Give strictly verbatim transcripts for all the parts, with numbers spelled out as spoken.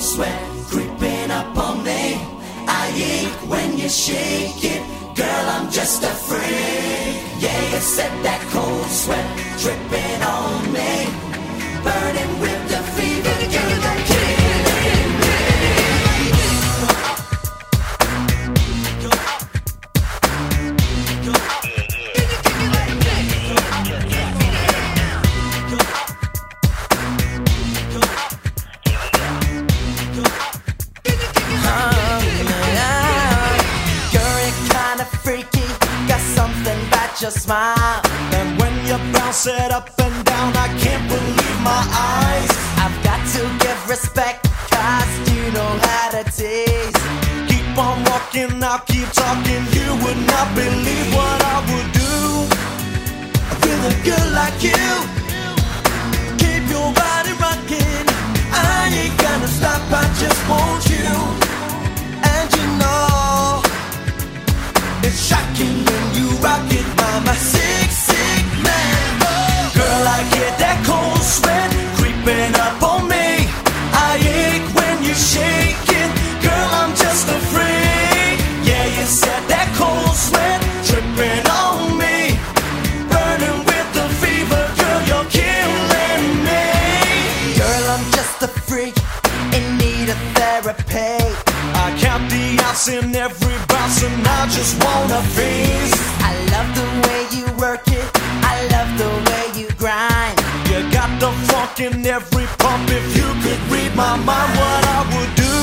sweat creeping up on me. I ache when you shake it, girl, I'm just a freak. Yeah, you said that cold sweat dripping on me, burning with the fever, girl, you're killing me. Your smile, and when you bounce it up and down, I can't believe my eyes. I've got to give respect, cause you know how to tease. Keep on walking, I'll keep talking. You would not believe what I would do with a girl like you. Keep your body rocking, I ain't gonna stop, I just want you. And you know it's shocking when you rock it. I'm a sick, sick man. Oh. Girl, I get that cold sweat creeping up on me. I ache when you shake it. Girl, I'm just a freak. Yeah, you said that cold sweat dripping on me, burning with the fever. Girl, you're killing me. Girl, I'm just a freak in need of therapy. I count the outs in every bounce and I just wanna freeze. I love the way you work it, I love the way you grind. You got the funk in every pump. If you could read my mind, what I would do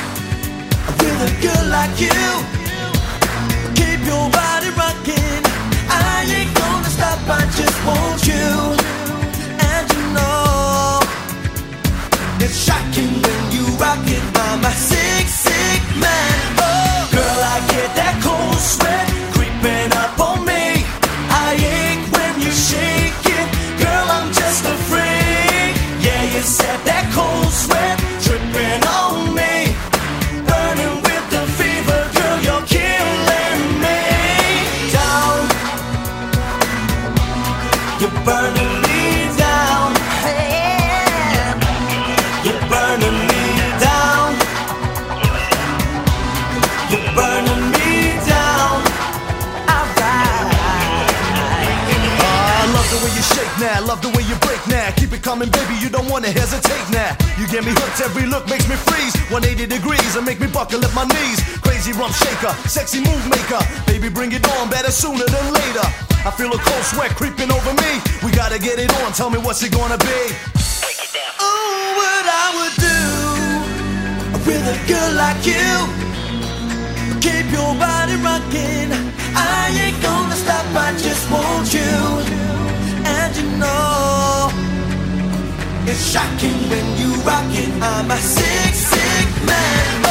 with a girl like you. Keep your body rocking, I ain't gonna stop, I just want you. And you know it's shocking when you rock it. I'm a sick, sick man. Oh, girl, I get that cold sweat creeping up on me. I ache when you shake it. Girl, I'm just a freak. Yeah, you said that cold sweat dripping on me, burning with the fever. Girl, you're killing me. Down, you're burning me down. Hey, you're burning me down. You're burning me down. Alright. I love the way you shake now, love the way you break now. Keep it coming, baby, you don't wanna hesitate now. You get me hooked, every look makes me freeze. one eighty degrees and make me buckle at my knees. Crazy rump shaker, sexy move maker. Baby, bring it on, better sooner than later. I feel a cold sweat creeping over me. We gotta get it on, tell me what's it gonna be. Oh, what I would do with a girl like you. Keep your body rocking, I ain't gonna stop, I just want you. And you know it's shocking when you rock it. I'm a sick, sick man.